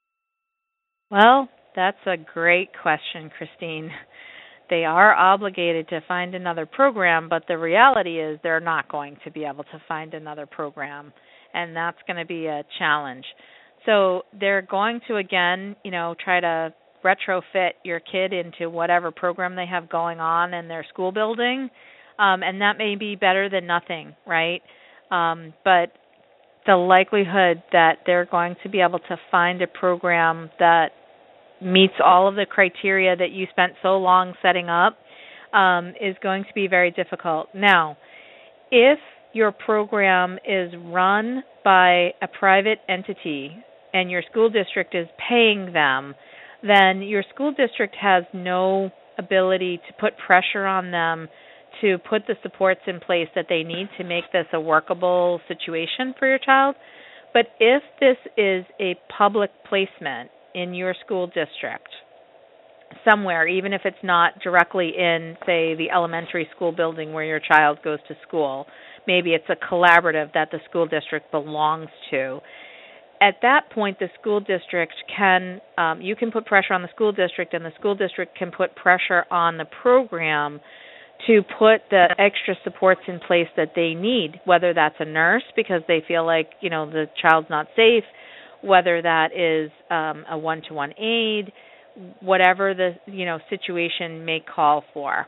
Well, that's a great question, Christine. They are obligated to find another program, but the reality is they're not going to be able to find another program, and that's going to be a challenge. So they're going to, again, you know, try to retrofit your kid into whatever program they have going on in their school building, um, and that may be better than nothing, right? Um, but the likelihood that they're going to be able to find a program that meets all of the criteria that you spent so long setting up um, is going to be very difficult. Now, if your program is run by a private entity and your school district is paying them, then your school district has no ability to put pressure on them to put the supports in place that they need to make this a workable situation for your child. But if this is a public placement in your school district, somewhere, even if it's not directly in, say, the elementary school building where your child goes to school, maybe it's a collaborative that the school district belongs to, at that point, the school district can, um, you can put pressure on the school district, and the school district can put pressure on the program to put the extra supports in place that they need, whether that's a nurse because they feel like, you know, the child's not safe, whether that is um, a one-to-one aide, whatever the, you know, situation may call for.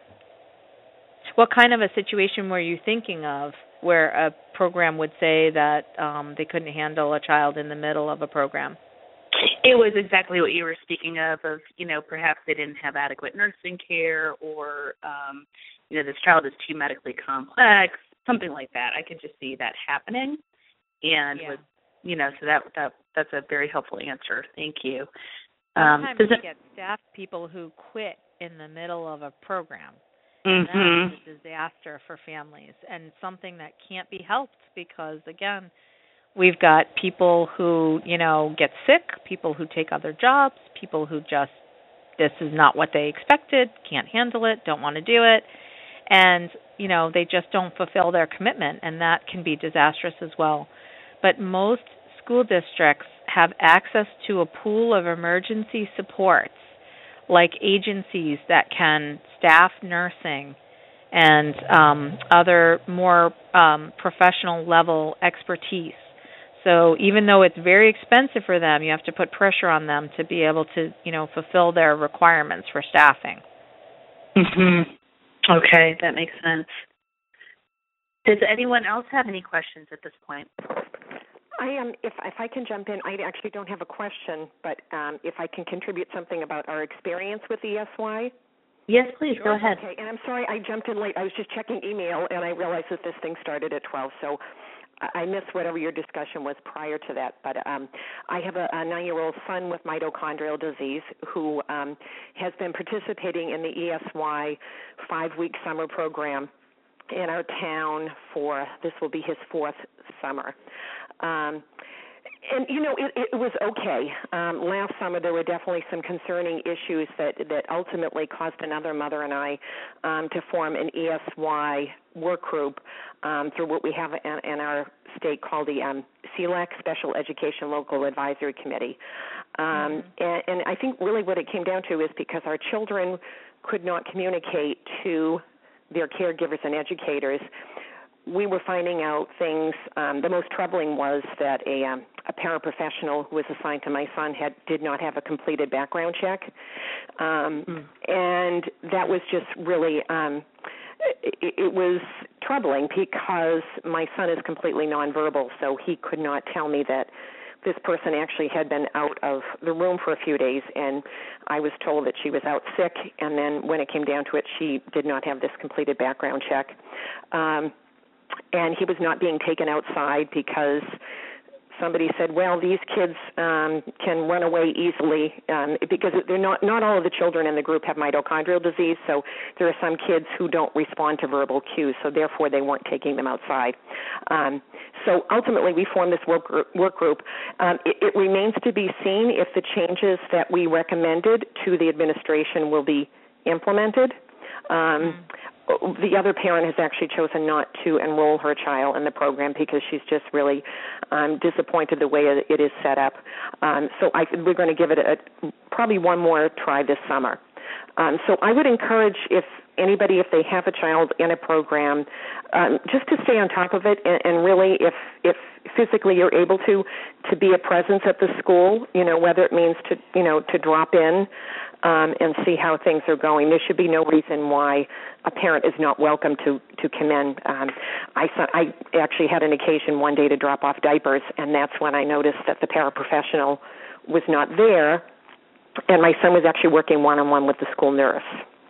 What kind of a situation were you thinking of where a program would say that um, they couldn't handle a child in the middle of a program? It was exactly what you were speaking of, of, you know, perhaps they didn't have adequate nursing care, or, um, you know, this child is too medically complex, something like that. I could just see that happening. And, Yeah. with, you know, so that, that that's a very helpful answer. Thank you. Sometimes Um, we it, get staff people who quit in the middle of a program. mm-hmm. And that's a disaster for families, and something that can't be helped because, again, we've got people who, you know, get sick, people who take other jobs, people who just, this is not what they expected, can't handle it, don't want to do it, and, you know, they just don't fulfill their commitment, and that can be disastrous as well. But most school districts have access to a pool of emergency supports, like agencies that can staff nursing and um, other more um, professional level expertise. So even though it's very expensive for them, you have to put pressure on them to be able to, you know, fulfill their requirements for staffing. Mm-hmm. Okay, that makes sense. Does anyone else have any questions at this point? I am. Um, if if I can jump in, I actually don't have a question, but um, if I can contribute something about our experience with E S Y. Yes, please, sure. Go ahead. Okay, and I'm sorry I jumped in late. I was just checking email, and I realized that this thing started at twelve, so I missed whatever your discussion was prior to that. But um, I have a, a nine-year-old son with mitochondrial disease who um, has been participating in the E S Y five-week summer program in our town for, this will be his fourth summer. Um, and, you know, it, it was okay. Um, last summer there were definitely some concerning issues that, that ultimately caused another mother and I um, to form an E S Y work group um, through what we have in, in our state called the um, C L E C, Special Education Local Advisory Committee. Um, mm-hmm. and, and I think really what it came down to is because our children could not communicate to their caregivers and educators, we were finding out things. Um, the most troubling was that a, um, a paraprofessional who was assigned to my son had did not have a completed background check, um, mm. and that was just really um, it, it was troubling because my son is completely nonverbal, so he could not tell me that this person actually had been out of the room for a few days, and I was told that she was out sick, and then when it came down to it, she did not have this completed background check. Um, and he was not being taken outside because somebody said, well, these kids um, can run away easily um, because they're not, not all of the children in the group have mitochondrial disease, so there are some kids who don't respond to verbal cues, so therefore they weren't taking them outside. Um, so ultimately we formed this work group. Work group. Um, it, it remains to be seen if the changes that we recommended to the administration will be implemented. Um, mm. The other parent has actually chosen not to enroll her child in the program because she's just really um, disappointed the way it is set up. Um, so I, we're going to give it a, probably one more try this summer. Um, so I would encourage if anybody, if they have a child in a program, um, just to stay on top of it, and, and really, if if physically you're able to, to be a presence at the school, you know, whether it means to, you know, to drop in um, and see how things are going. There should be no reason why a parent is not welcome to, to come in. Um, I, saw, I actually had an occasion one day to drop off diapers, and that's when I noticed that the paraprofessional was not there, and my son was actually working one-on-one with the school nurse.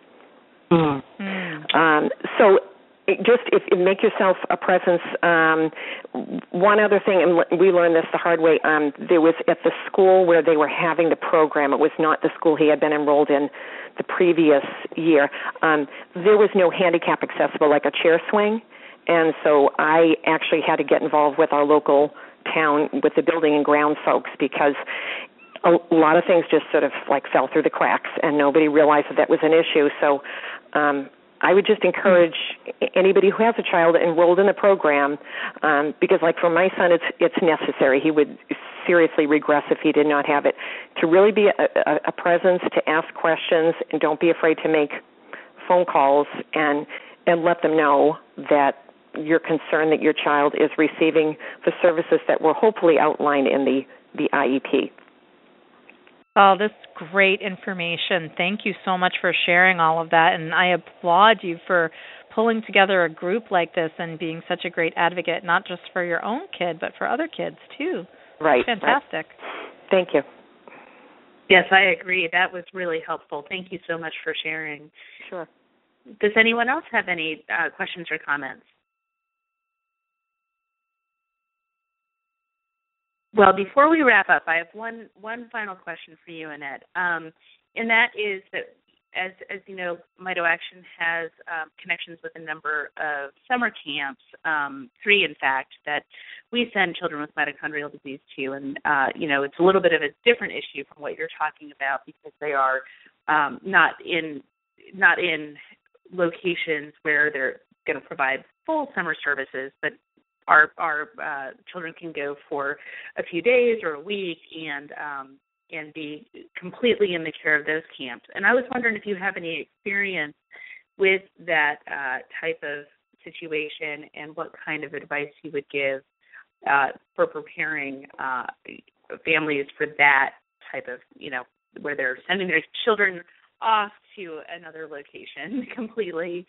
Mm. Mm. Um, so it just if, if make yourself a presence. Um, one other thing, and we learned this the hard way, um, there was at the school where they were having the program, it was not the school he had been enrolled in the previous year, um, there was no handicap accessible, like a chair swing, and so I actually had to get involved with our local town, with the building and ground folks, because a lot of things just sort of like fell through the cracks, and nobody realized that that was an issue. So um, I would just encourage anybody who has a child enrolled in the program, um, because like for my son, it's it's necessary. He would seriously regress if he did not have it. To really be a, a, a presence, to ask questions, and don't be afraid to make phone calls and and let them know that you're concerned that your child is receiving the services that were hopefully outlined in the, the I E P. Oh, this is great information. Thank you so much for sharing all of that, and I applaud you for pulling together a group like this and being such a great advocate, not just for your own kid, but for other kids, too. Right. Fantastic. Right. Thank you. Yes, I agree. That was really helpful. Thank you so much for sharing. Sure. Does anyone else have any uh, questions or comments? Well, before we wrap up, I have one one final question for you, Annette, um, and that is that, as as you know, Mito Action has um, connections with a number of summer camps, um, three in fact, that we send children with mitochondrial disease to, and uh, you know, it's a little bit of a different issue from what you're talking about because they are um, not in not in locations where they're going to provide full summer services, but Our our uh, children can go for a few days or a week and um, and be completely in the care of those camps. And I was wondering if you have any experience with that uh, type of situation and what kind of advice you would give uh, for preparing uh, families for that type of, you know, where they're sending their children off to another location completely.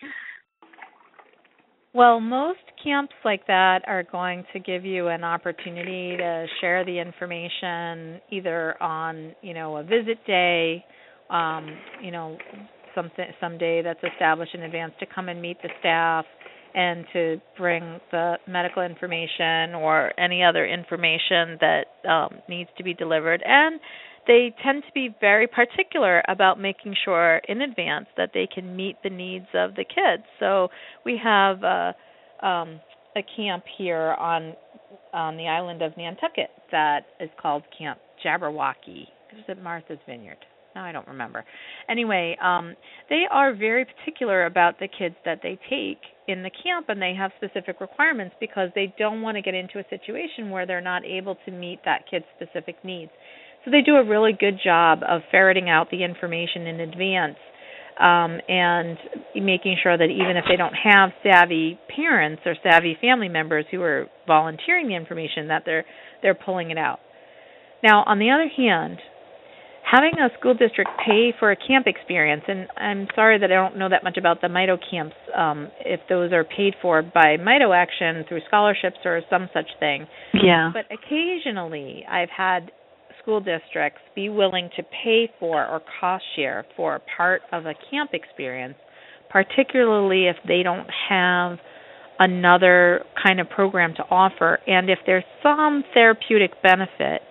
Well, most camps like that are going to give you an opportunity to share the information either on, you know, a visit day, um, you know, something some day that's established in advance to come and meet the staff and to bring the medical information or any other information that um, needs to be delivered. And they tend to be very particular about making sure in advance that they can meet the needs of the kids. So we have a, um, a camp here on on the island of Nantucket that is called Camp Jabberwocky. Is it Martha's Vineyard? No, I don't remember. Anyway, um, they are very particular about the kids that they take in the camp, and they have specific requirements because they don't want to get into a situation where they're not able to meet that kid's specific needs. So they do a really good job of ferreting out the information in advance um, and making sure that even if they don't have savvy parents or savvy family members who are volunteering the information, that they're they're pulling it out. Now, on the other hand, having a school district pay for a camp experience, and I'm sorry that I don't know that much about the Mito camps, um, if those are paid for by Mito Action through scholarships or some such thing. Yeah. But occasionally I've had school districts be willing to pay for or cost share for a part of a camp experience, particularly if they don't have another kind of program to offer, and if there's some therapeutic benefit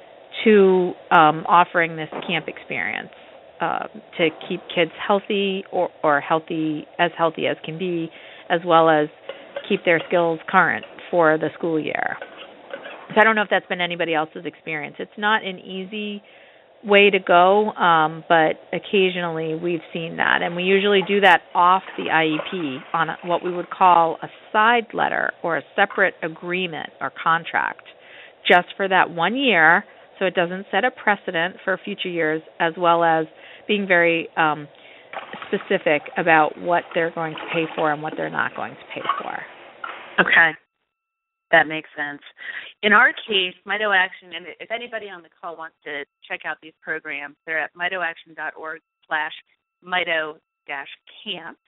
to um, offering this camp experience uh, to keep kids healthy or, or healthy as healthy as can be, as well as keep their skills current for the school year. So I don't know if that's been anybody else's experience. It's not an easy way to go, um, but occasionally we've seen that. And we usually do that off the I E P on a, what we would call a side letter or a separate agreement or contract just for that one year, so it doesn't set a precedent for future years, as well as being very um, specific about what they're going to pay for and what they're not going to pay for. Okay. That makes sense. In our case, Mito Action, and if anybody on the call wants to check out these programs, they're at mitoaction.org slash mito dash camps.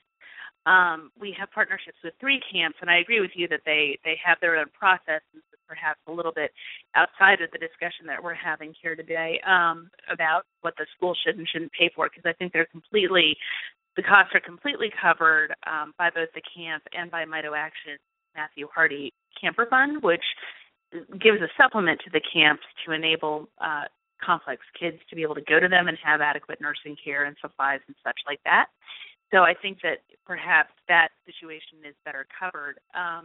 Um, we have partnerships with three camps, and I agree with you that they, they have their own processes, perhaps a little bit outside of the discussion that we're having here today um, about what the school should and shouldn't pay for, because I think they're completely, the costs are completely covered um, by both the camp and by Mito Action Matthew Hardy Camper Fund, which gives a supplement to the camps to enable uh, complex kids to be able to go to them and have adequate nursing care and supplies and such like that. So I think that perhaps that situation is better covered. Um,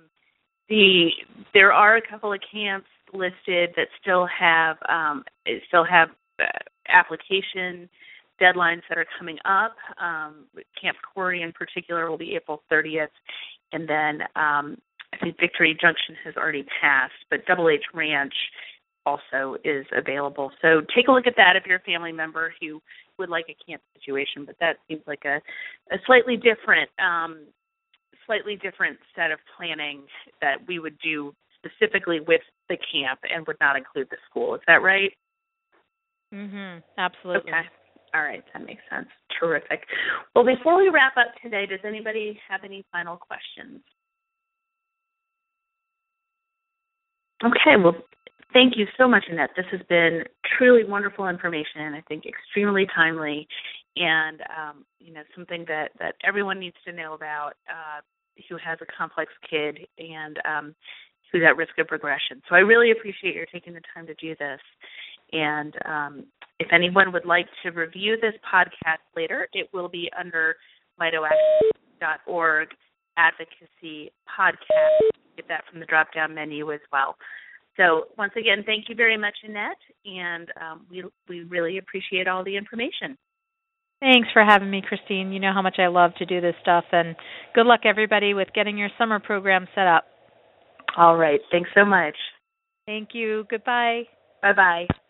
the there are a couple of camps listed that still have um, still have uh, application deadlines that are coming up. Um, Camp Corey in particular will be April thirtieth, and then um, I think Victory Junction has already passed, but Double H Ranch also is available. So take a look at that if you're a family member who would like a camp situation, but that seems like a, a slightly different, um, slightly different set of planning that we would do specifically with the camp and would not include the school. Is that right? Mm-hmm. Absolutely. Okay. All right. That makes sense. Terrific. Well, before we wrap up today, does anybody have any final questions? Okay, well, thank you so much, Annette. This has been truly wonderful information, I think extremely timely, and um, you know, something that, that everyone needs to know about uh, who has a complex kid and um, who's at risk of progression. So I really appreciate your taking the time to do this. And um, if anyone would like to review this podcast later, it will be under mitoaction dot org advocacy podcast. Get that from the drop-down menu as well. So once again, thank you very much, Annette, and um, we we really appreciate all the information. Thanks for having me, Christine. You know how much I love to do this stuff, and good luck, everybody, with getting your summer program set up. All right. Thanks so much. Thank you. Goodbye. Bye-bye.